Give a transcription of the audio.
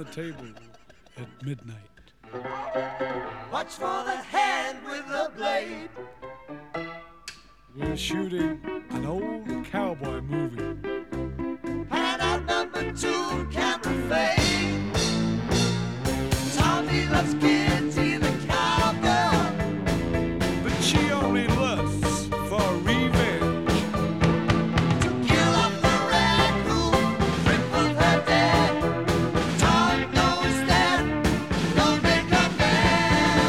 the table at midnight. Watch for the hand with the blade. We're shooting an old cowboy movie. Pan out number 2, camera fade. Tommy loves kids.